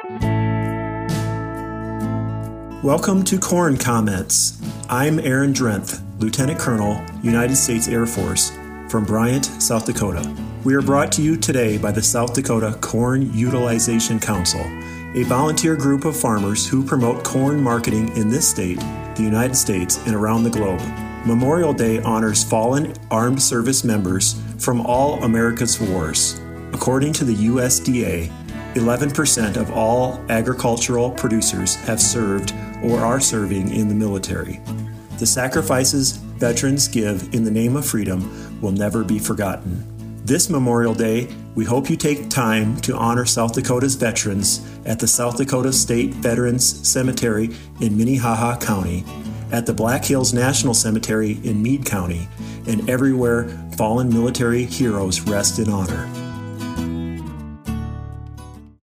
Welcome to Corn Comments. I'm Aaron Drenth, Lieutenant Colonel, United States Air Force, from Bryant, South Dakota. We are brought to you today by the South Dakota Corn Utilization Council, a volunteer group of farmers who promote corn marketing in this state, the United States, and around the globe. Memorial Day honors fallen armed service members from all America's wars. According to the USDA, 11% of all agricultural producers have served or are serving in the military. The sacrifices veterans give in the name of freedom will never be forgotten. This Memorial Day, we hope you take time to honor South Dakota's veterans at the South Dakota State Veterans Cemetery in Minnehaha County, at the Black Hills National Cemetery in Meade County, and everywhere fallen military heroes rest in honor.